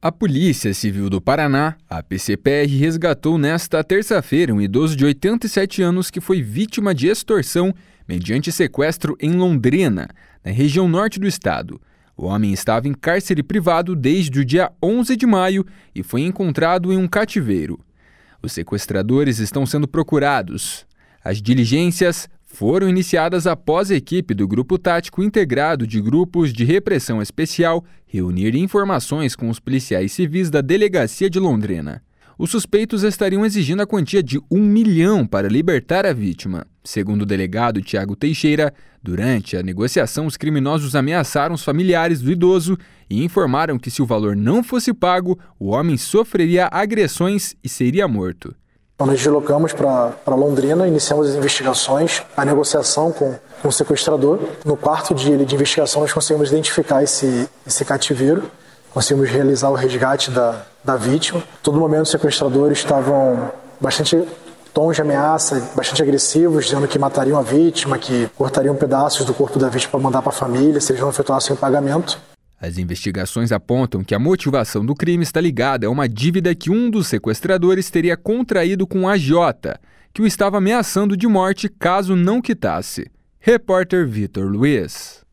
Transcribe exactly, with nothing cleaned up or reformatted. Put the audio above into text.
A Polícia Civil do Paraná, a P C P R, resgatou nesta terça-feira um idoso de oitenta e sete anos que foi vítima de extorsão mediante sequestro em Londrina, na região norte do estado. O homem estava em cárcere privado desde o dia onze de maio e foi encontrado em um cativeiro. Os sequestradores estão sendo procurados. As diligências foram iniciadas após a equipe do Grupo Tático Integrado de Grupos de Repressão Especial reunir informações com os policiais civis da Delegacia de Londrina. Os suspeitos estariam exigindo a quantia de um milhão para libertar a vítima. Segundo o delegado Tiago Teixeira, durante a negociação, os criminosos ameaçaram os familiares do idoso e informaram que, se o valor não fosse pago, o homem sofreria agressões e seria morto. Então, nós deslocamos para Londrina, iniciamos as investigações, a negociação com, com o sequestrador. No quarto dia de investigação, nós conseguimos identificar esse, esse cativeiro, conseguimos realizar o resgate da, da vítima. Todo momento, os sequestradores estavam bastante tons de ameaça, bastante agressivos, dizendo que matariam a vítima, que cortariam pedaços do corpo da vítima para mandar para a família, se eles não efetuassem o pagamento. As investigações apontam que a motivação do crime está ligada a uma dívida que um dos sequestradores teria contraído com a agiota, que o estava ameaçando de morte caso não quitasse. Repórter Vitor Luiz.